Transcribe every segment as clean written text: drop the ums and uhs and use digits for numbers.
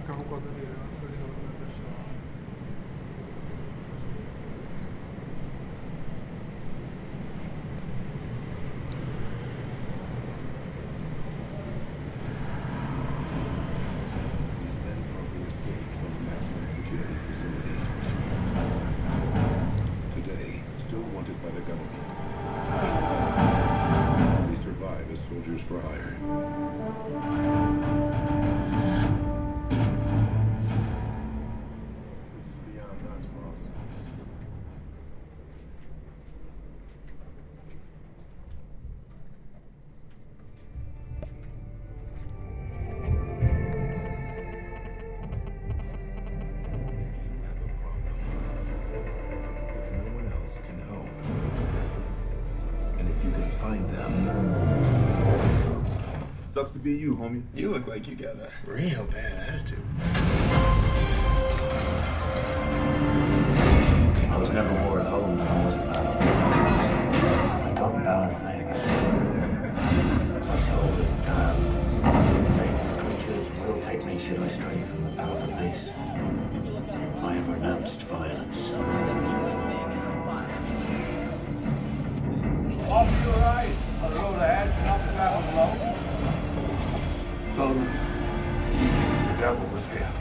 Soldiers for hire. This is beyond us, boss. Sucks to be you, homie. You look like you got a real bad attitude. I was never more at home than I was at battle. I done bad things. My soul is damned. Satan's creatures will take me should I stray from the path of peace. I have renounced violence. Off to your right, on the road ahead, not the battle below. The devil was here.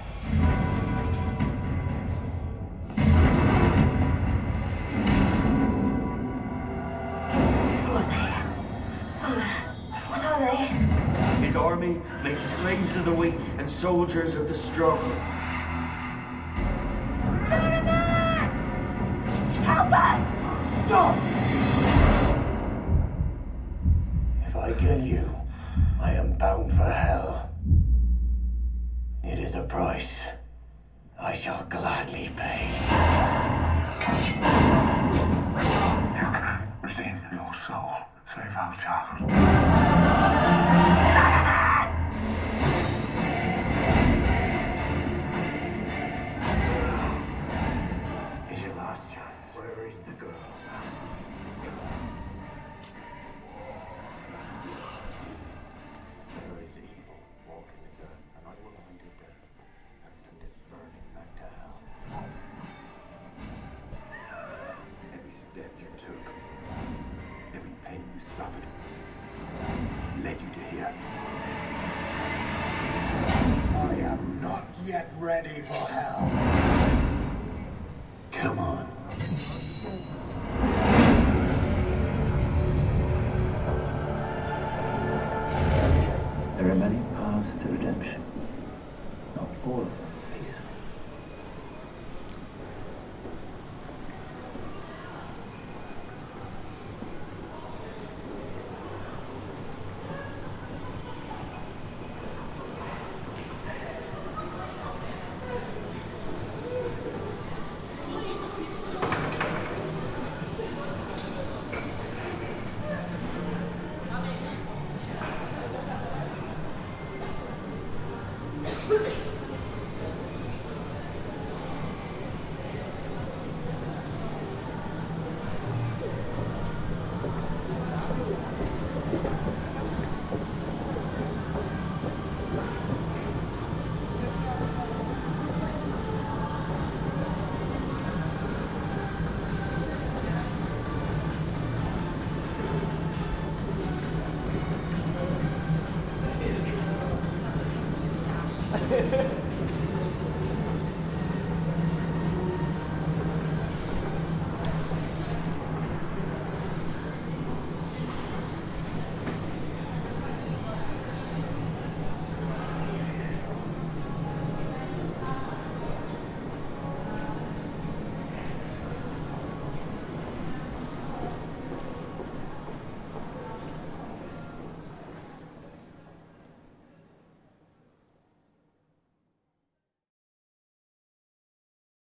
Who are they? Sona, what are they? His army makes slaves of the weak and soldiers of the strong. Sona! Help us! Stop! If I kill you, I am bound for hell. It is a price I shall gladly pay. You can redeem your soul. Save our child. Is your last chance. Where is the girl? There is evil walking this earth, and I will hunt it down and send it burning back to hell. Every step you took, every pain you suffered, led you to here. I am not yet ready for hell. Come on. There are many paths to redemption. Not all of them peaceful.